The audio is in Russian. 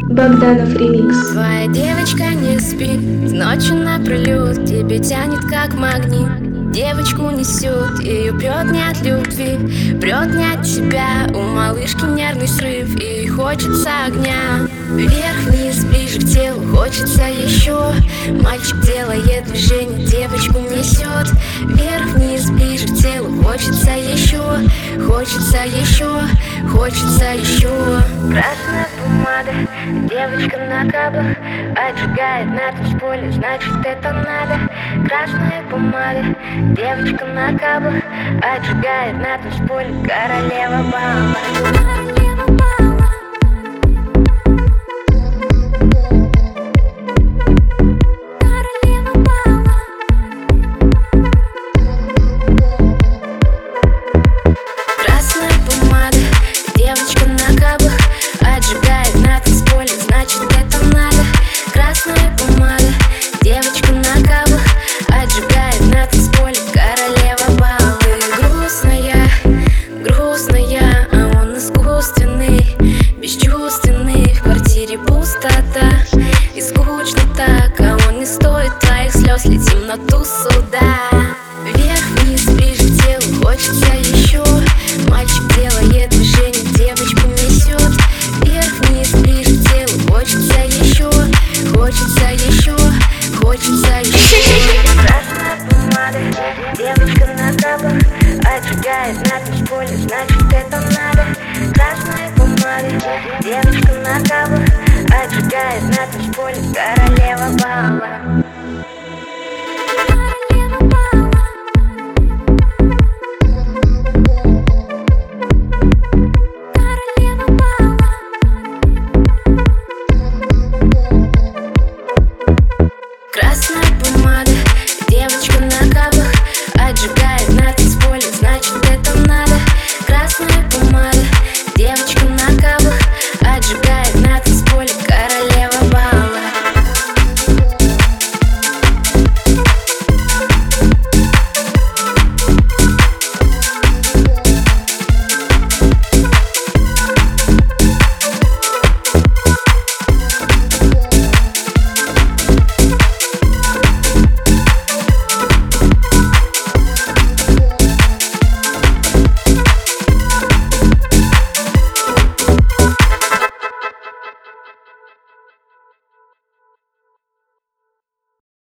Богданов ремикс. Твоя девочка не спит, ночью напролет, тебе тянет как магнит. Девочку несет, ее прет не от любви, прет не от тебя. У малышки нервный срыв, и хочется огня. Вверх-вниз, ближе к телу, хочется еще. Мальчик делает движение, девочку несет. Вверх-вниз, ближе к телу, хочется еще. Хочется еще, хочется еще. Красная помада, девочка на каблах, отжигает на танцполе, значит это надо. Красная помада, девочка на каблах, отжигает на танцполе, королева бала. И скучно так, а он не стоит твоих слез. Летим на ту суда. Вверх-вниз, ближе к телу, хочется еще. Мальчик делает движение, девочку несет. Вверх-вниз, ближе к телу, хочется еще. Хочется еще, хочется еще. Красная помада, девочка на каблах, отжигает на танцполе, значит это надо. Красная помада, девочка на каблах, отжигает на танцполе, королева бала.